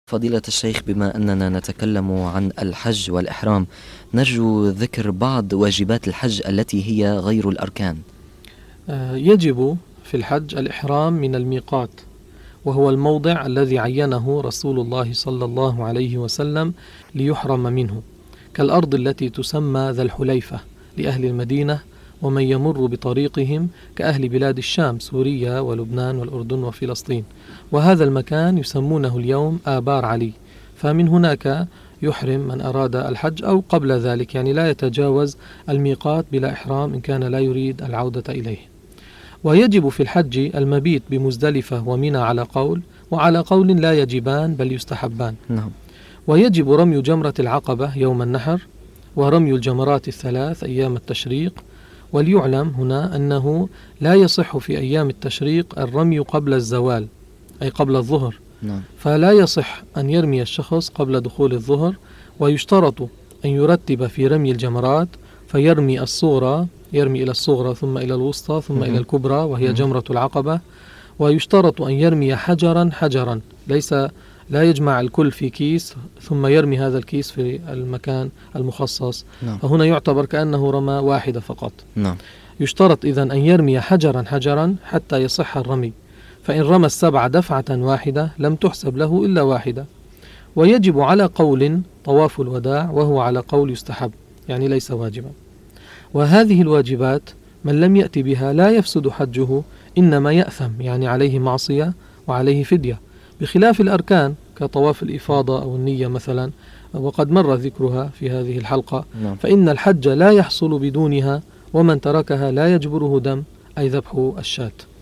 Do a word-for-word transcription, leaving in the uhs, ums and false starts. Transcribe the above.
فضيلة الشيخ، بما أننا نتكلم عن الحج والإحرام، نرجو ذكر بعض واجبات الحج التي هي غير الأركان. يجب في الحج الإحرام من الميقات، وهو الموضع الذي عينه رسول الله صلى الله عليه وسلم ليحرم منه، كالأرض التي تسمى ذا الحليفة لأهل المدينة ومن يمر بطريقهم كأهل بلاد الشام، سوريا ولبنان والأردن وفلسطين، وهذا المكان يسمونه اليوم آبار علي. فمن هناك يحرم من أراد الحج، أو قبل ذلك، يعني لا يتجاوز الميقات بلا إحرام إن كان لا يريد العودة إليه. ويجب في الحج المبيت بمزدلفة ومنى على قول، وعلى قول لا يجبان بل يستحبان. نعم. ويجب رمي جمرة العقبة يوم النحر، ورمي الجمرات الثلاث أيام التشريق. وليعلم هنا أنه لا يصح في أيام التشريق الرمي قبل الزوال، أي قبل الظهر. نعم. فلا يصح أن يرمي الشخص قبل دخول الظهر، ويشترط أن يرتب في رمي الجمرات، فيرمي الصغرى، يرمي إلى الصغرى ثم إلى الوسطى ثم إلى الكبرى وهي جمرة العقبة. ويشترط أن يرمي حجرا حجرا، ليس لا يجمع الكل في كيس ثم يرمي هذا الكيس في المكان المخصص. نعم. فهنا يعتبر كأنه رمى واحدة فقط. نعم. يشترط إذن أن يرمي حجرا حجرا حتى يصح الرمي، فإن رمى السبع دفعة واحدة لم تحسب له إلا واحدة. ويجب على قول طواف الوداع، وهو على قول يستحب، يعني ليس واجبا. وهذه الواجبات من لم يأتي بها لا يفسد حجه، إنما يأثم، يعني عليه معصية وعليه فدية، بخلاف الأركان كطواف الإفاضة أو النية مثلا، وقد مر ذكرها في هذه الحلقة. نعم. فإن الحج لا يحصل بدونها، ومن تركها لا يجبره دم، أي ذبح الشاة.